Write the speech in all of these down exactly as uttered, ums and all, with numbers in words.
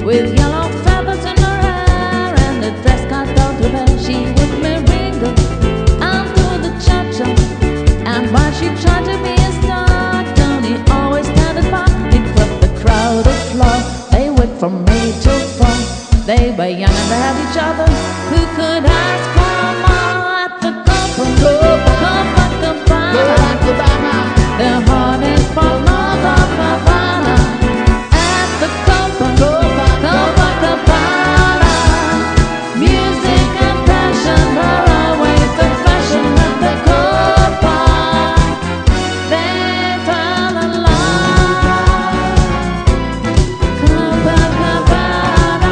with yellow feathers in her hair and a dress cut down to her. She would merengue and do the cha-cha, and while she tried to be a star, Tony always standing by. He flipped the crowded floor. They went from eight till four. They were young and they had each other. Who could ask for more at the Copacabana? Their heart is for North of Havana. At the Copacabana, music and passion are always the fashion. At the Copa, they fell in love. Copacabana.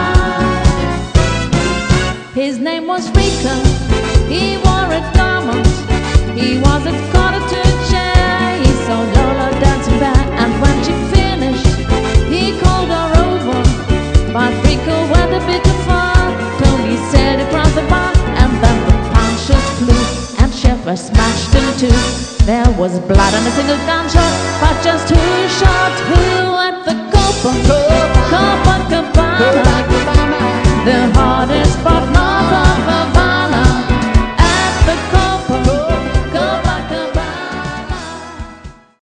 His name was Rico. He wore a diamond. He was a quarter to a chair. He saw Lola dancing back, and when she finished, he called her over. But Rico went a bit too far. Tony said across the bar, and then the punches flew, and Sheffer smashed in two. There was blood and a single gunshot, but just who shot who at the Copa?